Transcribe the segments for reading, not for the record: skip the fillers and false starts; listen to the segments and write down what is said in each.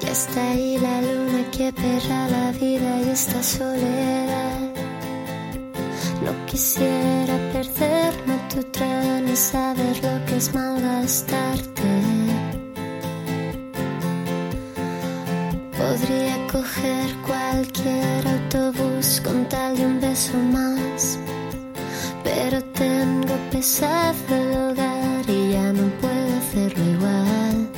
Está ahí la luna que perra la vida y esta soledad. No quisiera perderme tu tren y saber lo que es malgastarte. Podría coger cualquier autobús con tal de un beso más, pero tengo pesado el hogar y ya no puedo hacerlo igual.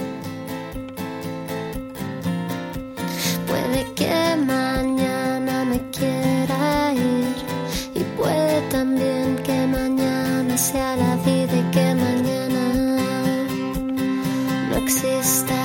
Puede que mañana me quiera ir y puede también que mañana sea la vida y que mañana no exista